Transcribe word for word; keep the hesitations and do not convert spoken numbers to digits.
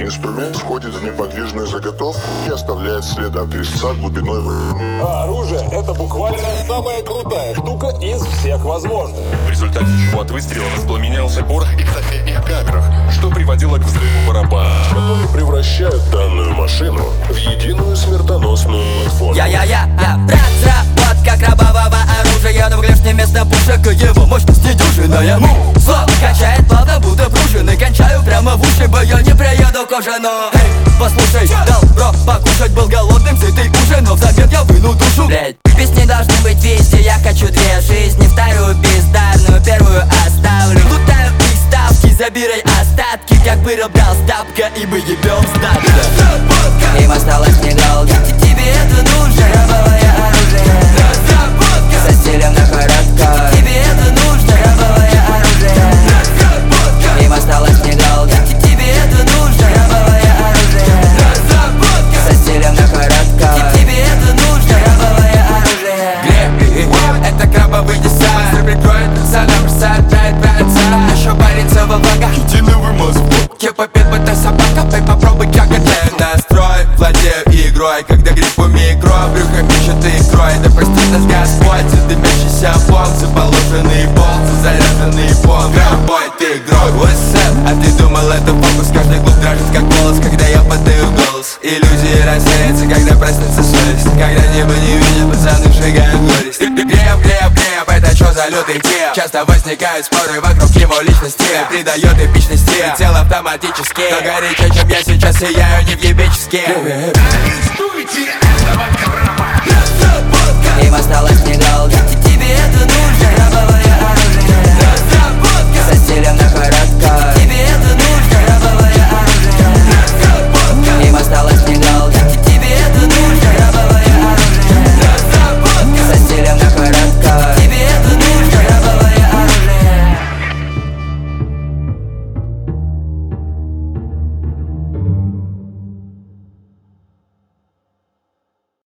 Инструмент входит в неподвижную заготовку и оставляет след от резца глубиной в... А оружие — это буквально самая крутая штука из всех возможных. В результате чего от выстрела воспламенялся порох и в соседних камерах, что приводило к взрыву барабана, которые превращают данную машину в единую смертоносную платформу. Я-я-я, разработка крабового оружия, но внешне вместо пушек его мощность недюжинная. Слово качает плавно, будто пружины. Кончаю прямо в уши, бо я не приеду кожану. Эй, послушай, дал бро покушать, был голодным, сытый ужин, но взамен я выну душу. Блять, песни должны быть везде, я хочу две жизни. Вторую бездарную, первую оставлю. Лутаю их ставки, забирай остатки, как бы брал стапка, и мы ебем стабильно. Им осталось недолго, тебе это нужно, рабовое оружие. Разработка со стилем на коротко, тебе это нужно, рабовое оружие. Разработка им осталось недолго, тебе это нужно, рабовое оружие. Разработка со стилем на коротко, тебе это нужно, рабовое оружие. Гребли, это крабовый десант. Быстро прикроет пацана, бросает пять пятца. Еще парится во влагах, единый вымаз в бок. Кепа-пет, будто собака, пой попробуй ягоды. Настрой, владею игрой, когда гриб у микро, брюхо пишет икрой. Да простит нас Господь, за дымящийся бог, за положенный болт, за заряженный пол. Гробой ты игрок, what's up? А ты думал, это фокус, каждый глуп дрожит как голос, когда я подаю голос. Иллюзии рассеются, когда проснется совесть, когда небо не видит, пацаны сжигают горесть. Греб, греб, греб, это чё за лютый тип? Часто возникают споры вокруг его личности, придает эпичности, тело автоматически. Но горячее, чем я сейчас сияю, не въебически. Им осталось недолго, тебе это нужно, рабовое